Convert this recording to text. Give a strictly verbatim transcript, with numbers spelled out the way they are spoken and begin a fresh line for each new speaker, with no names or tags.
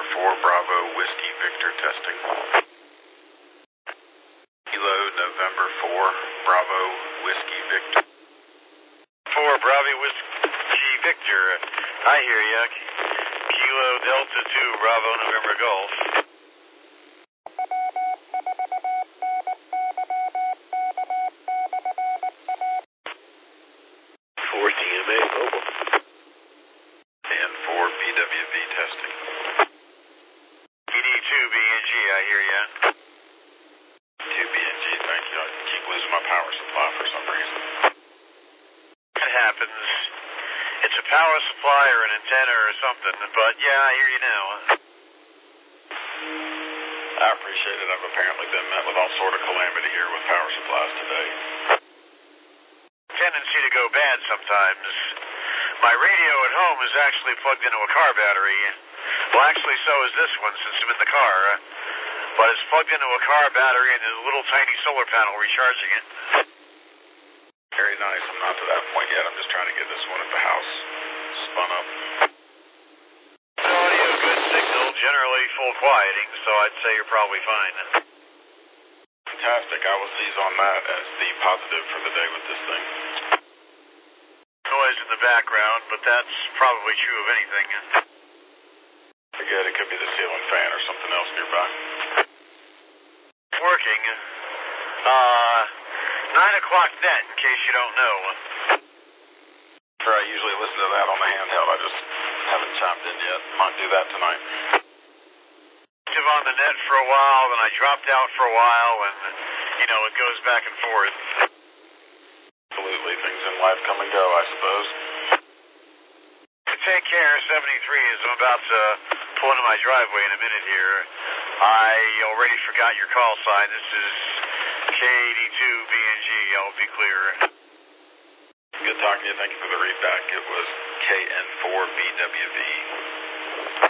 four Bravo Whiskey Victor testing. Kilo November four Bravo Whiskey Victor.
four Bravo Whiskey Victor. I hear ya. Kilo Delta two Bravo November Golf. four T M A mobile.
And four B W V testing.
E D two B N G, I hear ya.
two B N G, thank you. I keep losing my power supply for some reason.
It happens. It's a power supply or an antenna or something, but yeah, I hear you now.
I appreciate it. I've apparently been met with all sort of calamity here with power supplies today.
Tendency to go bad sometimes. My radio at home is actually plugged into a car battery. Well, actually, so is this one since I'm in the car. But it's plugged into a car battery and there's a little tiny solar panel recharging it.
Very nice. I'm not to that point yet. I'm just trying to get this one at the house spun up.
Audio good signal, generally full quieting, so I'd say you're probably fine.
Fantastic. I will seize on that as the positive for the day with this thing.
Noise in the background, but that's probably true of anything.
Forget it. Could be the ceiling fan or something else nearby.
Working. Uh, nine o'clock net, in case you don't know.
Sure, I usually listen to that on the handheld. I just haven't chimed in yet. Might do that tonight.
Active on the net for a while, then I dropped out for a while, and, you know, it goes back and forth.
Absolutely. Things in life come and go, I suppose.
Take care, seventy-three, as I'm about to pull into my driveway in a minute here. I already forgot your call sign. This is K eighty-two B N G, I'll be clear.
Good talking to you. Thank you for the readback. It was K N four B W V.